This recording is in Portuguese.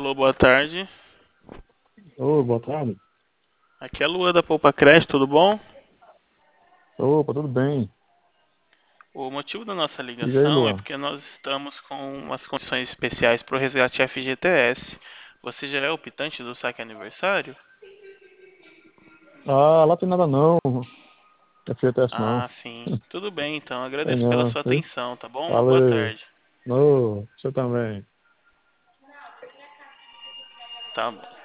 Alô, boa tarde. Ô, boa tarde. Aqui é a Lua da Poupa Crédito, tudo bom? Opa, tudo bem? O motivo da nossa Diga aí, ligação é Luan. porque nós estamos com umas condições especiais para o resgate FGTS. Você já é optante do saque aniversário? Ah, lá tem nada não. FGTS não. Ah, sim. Tudo bem, então. Tem Agradeço pela não, sua viu? atenção, tá bom? Uma boa Valeu. tarde. Ô, você também. Tá bom.